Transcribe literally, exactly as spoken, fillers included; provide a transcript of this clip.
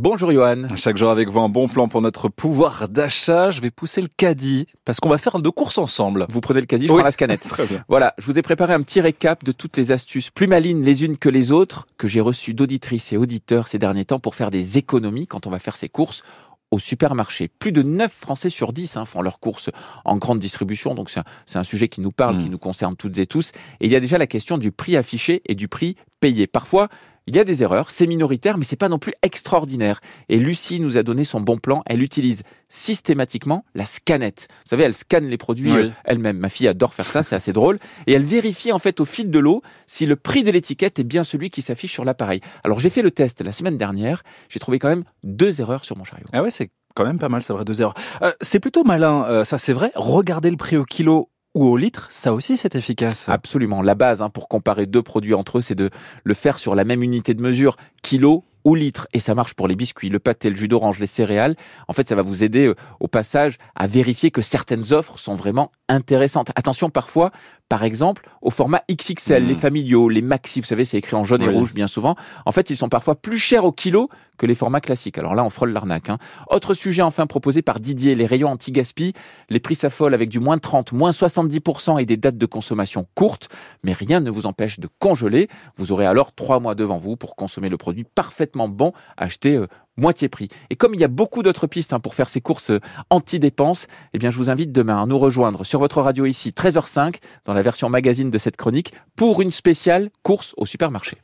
Bonjour Johan. Chaque jour avec vous, un bon plan pour notre pouvoir d'achat. Je vais pousser le caddie parce qu'on va faire deux courses ensemble. Vous prenez le caddie, je Oui. prends la scanette. Très bien. Voilà, je vous ai préparé un petit récap de toutes les astuces plus malines les unes que les autres que j'ai reçues d'auditrices et auditeurs ces derniers temps pour faire des économies quand on va faire ses courses au supermarché. Plus de neuf Français sur dix hein, font leurs courses en grande distribution, donc c'est un, c'est un sujet qui nous parle, Mmh. qui nous concerne toutes et tous. Et il y a déjà la question du prix affiché et du prix payé. Parfois, il y a des erreurs, c'est minoritaire, mais c'est pas non plus extraordinaire. Et Lucie nous a donné son bon plan. Elle utilise systématiquement la scanette. Vous savez, elle scanne les produits Oui. euh, elle-même. Ma fille adore faire ça, c'est assez drôle. Et elle vérifie en fait au fil de l'eau si le prix de l'étiquette est bien celui qui s'affiche sur l'appareil. Alors j'ai fait le test la semaine dernière. J'ai trouvé quand même deux erreurs sur mon chariot. Ah ouais, c'est quand même pas mal, c'est vrai, deux heures. Euh, c'est plutôt malin, euh, ça c'est vrai. Regarder le prix au kilo ou au litre, ça aussi c'est efficace. Absolument. La base hein, pour comparer deux produits entre eux, c'est de le faire sur la même unité de mesure, kilo ou litre. Et ça marche pour les biscuits, le pâté, le jus d'orange, les céréales. En fait, ça va vous aider euh, au passage à vérifier que certaines offres sont vraiment intéressantes. Attention parfois, par exemple, au format X X L, Mmh. les familiaux, les maxi, vous savez, c'est écrit en jaune et Oui. rouge bien souvent. En fait, ils sont parfois plus chers au kilo que les formats classiques. Alors là, on frôle l'arnaque. Hein. Autre sujet enfin proposé par Didier, les rayons anti-gaspi. Les prix s'affolent avec du moins trente, moins soixante-dix pour cent et des dates de consommation courtes. Mais rien ne vous empêche de congeler. Vous aurez alors trois mois devant vous pour consommer le produit parfaitement bon, acheté euh, moitié prix. Et comme il y a beaucoup d'autres pistes hein, pour faire ces courses euh, anti-dépenses, eh bien, je vous invite demain à nous rejoindre sur votre radio ici, treize heures cinq, dans la version magazine de cette chronique, pour une spéciale course au supermarché.